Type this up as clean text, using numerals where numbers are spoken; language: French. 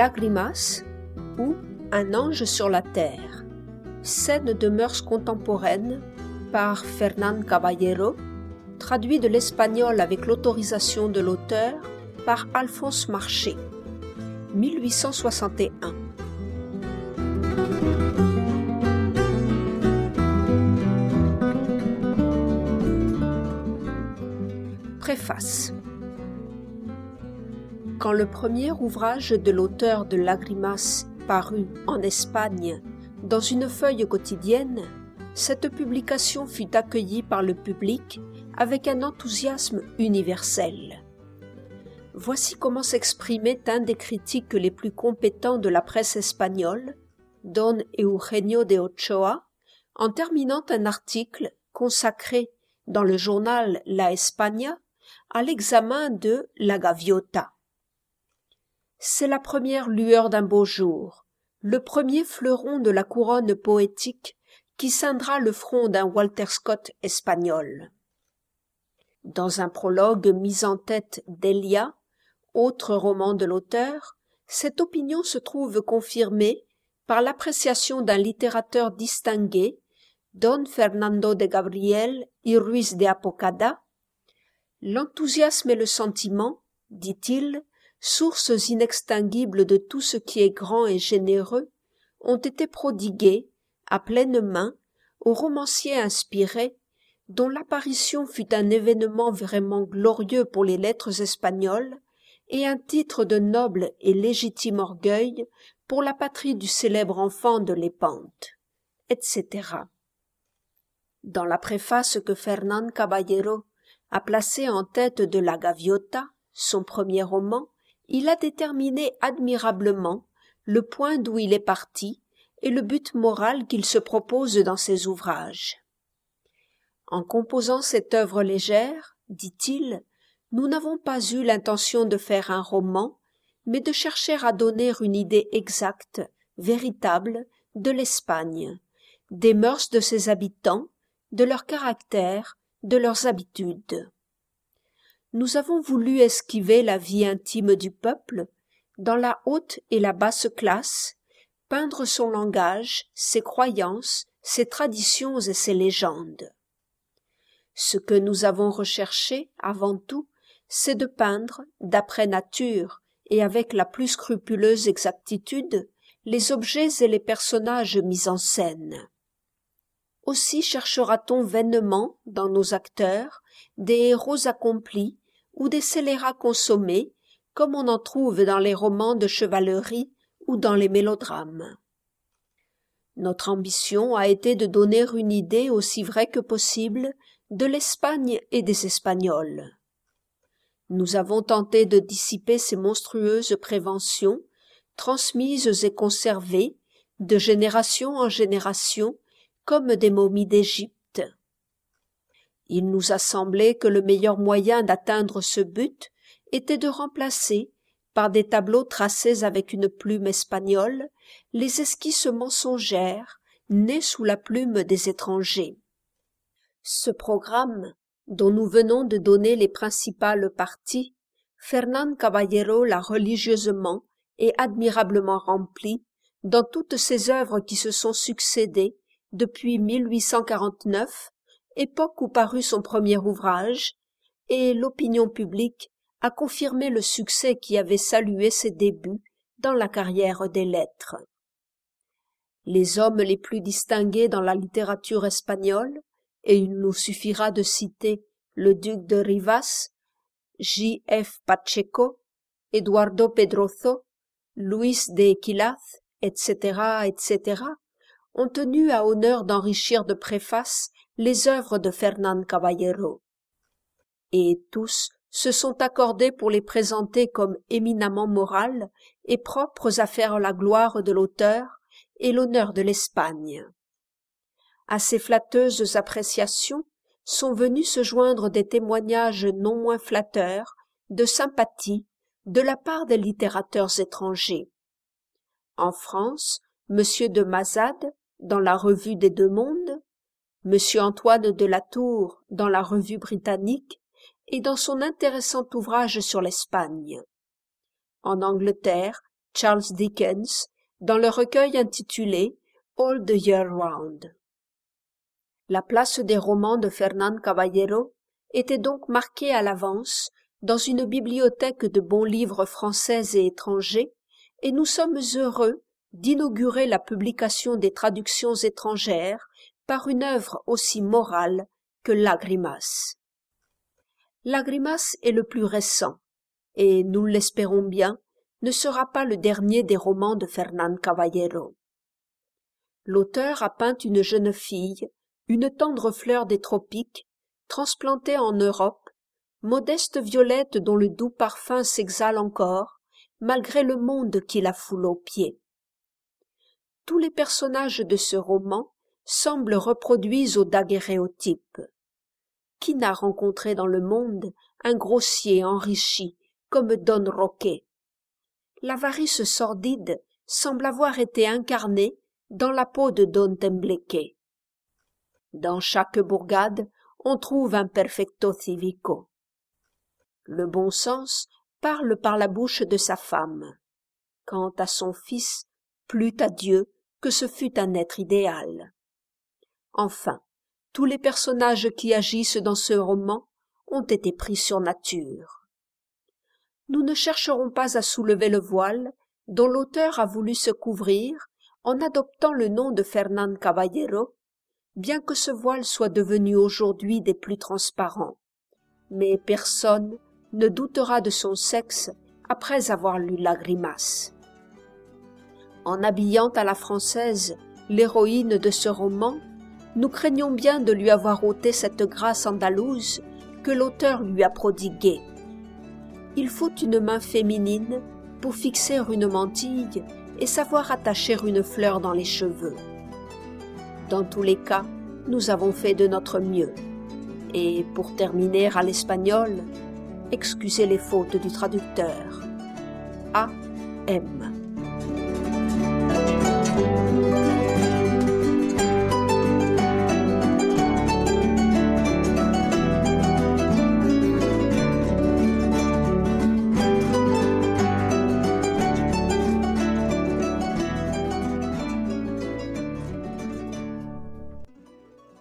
Lágrimas ou Un ange sur la terre, scène de mœurs contemporaines par Fernán Caballero, traduit de l'espagnol avec l'autorisation de l'auteur par Alphonse Marché, 1861. Préface. Quand le premier ouvrage de l'auteur de Lágrimas parut en Espagne dans une feuille quotidienne, cette publication fut accueillie par le public avec un enthousiasme universel. Voici comment s'exprimait un des critiques les plus compétents de la presse espagnole, Don Eugenio de Ochoa, en terminant un article consacré dans le journal La España à l'examen de La Gaviota. C'est la première lueur d'un beau jour, le premier fleuron de la couronne poétique qui ceindra le front d'un Walter Scott espagnol. Dans un prologue mis en tête d'Elia, autre roman de l'auteur, cette opinion se trouve confirmée par l'appréciation d'un littérateur distingué, Don Fernando de Gabriel y Ruiz de Apocada. L'enthousiasme et le sentiment, dit-il, sources inextinguibles de tout ce qui est grand et généreux, ont été prodigués, à pleine main, au romancier inspiré, dont l'apparition fut un événement vraiment glorieux pour les lettres espagnoles et un titre de noble et légitime orgueil pour la patrie du célèbre enfant de Lépante, etc. Dans la préface que Fernán Caballero a placée en tête de La Gaviota, son premier roman, il a déterminé admirablement le point d'où il est parti et le but moral qu'il se propose dans ses ouvrages. En composant cette œuvre légère, dit-il, nous n'avons pas eu l'intention de faire un roman, mais de chercher à donner une idée exacte, véritable, de l'Espagne, des mœurs de ses habitants, de leur caractère, de leurs habitudes. Nous avons voulu esquiver la vie intime du peuple, dans la haute et la basse classe, peindre son langage, ses croyances, ses traditions et ses légendes. Ce que nous avons recherché, avant tout, c'est de peindre, d'après nature et avec la plus scrupuleuse exactitude, les objets et les personnages mis en scène. Aussi cherchera-t-on vainement, dans nos acteurs, des héros accomplis ou des scélérats consommés, comme on en trouve dans les romans de chevalerie ou dans les mélodrames. Notre ambition a été de donner une idée aussi vraie que possible de l'Espagne et des Espagnols. Nous avons tenté de dissiper ces monstrueuses préventions, transmises et conservées, de génération en génération, comme des momies d'Égypte. Il nous a semblé que le meilleur moyen d'atteindre ce but était de remplacer, par des tableaux tracés avec une plume espagnole, les esquisses mensongères nées sous la plume des étrangers. Ce programme, dont nous venons de donner les principales parties, Fernán Caballero l'a religieusement et admirablement rempli dans toutes ses œuvres qui se sont succédé depuis 1849, époque où parut son premier ouvrage, et l'opinion publique a confirmé le succès qui avait salué ses débuts dans la carrière des lettres. Les hommes les plus distingués dans la littérature espagnole, et il nous suffira de citer le duc de Rivas, J. F. Pacheco, Eduardo Pedrozo, Luis de Equilaz, etc., etc., ont tenu à honneur d'enrichir de préfaces les œuvres de Fernán Caballero. Et tous se sont accordés pour les présenter comme éminemment morales et propres à faire la gloire de l'auteur et l'honneur de l'Espagne. À ces flatteuses appréciations sont venus se joindre des témoignages non moins flatteurs de sympathie de la part des littérateurs étrangers. En France, M. de Mazade, dans la Revue des Deux Mondes, M. Antoine de la Tour, dans la Revue britannique, et dans son intéressant ouvrage sur l'Espagne. En Angleterre, Charles Dickens dans le recueil intitulé All the Year Round. La place des romans de Fernán Caballero était donc marquée à l'avance dans une bibliothèque de bons livres français et étrangers, et nous sommes heureux d'inaugurer la publication des traductions étrangères par une œuvre aussi morale que Lágrimas. Lágrimas est le plus récent, et, nous l'espérons bien, ne sera pas le dernier des romans de Fernán Caballero. L'auteur a peint une jeune fille, une tendre fleur des tropiques, transplantée en Europe, modeste violette dont le doux parfum s'exhale encore, malgré le monde qui la foule aux pieds. Tous les personnages de ce roman semblent reproduits au daguerréotype. Qui n'a rencontré dans le monde un grossier enrichi comme Don Roque? L'avarice sordide semble avoir été incarnée dans la peau de Don Tembleque. Dans chaque bourgade, on trouve un perfecto civico. Le bon sens parle par la bouche de sa femme. Quant à son fils, plût à Dieu que ce fût un être idéal. Enfin, tous les personnages qui agissent dans ce roman ont été pris sur nature. Nous ne chercherons pas à soulever le voile dont l'auteur a voulu se couvrir en adoptant le nom de Fernán Caballero, bien que ce voile soit devenu aujourd'hui des plus transparents. Mais personne ne doutera de son sexe après avoir lu Lágrimas. En habillant à la française l'héroïne de ce roman, nous craignons bien de lui avoir ôté cette grâce andalouse que l'auteur lui a prodiguée. Il faut une main féminine pour fixer une mantille et savoir attacher une fleur dans les cheveux. Dans tous les cas, nous avons fait de notre mieux. Et pour terminer à l'espagnol, excusez les fautes du traducteur. A.M.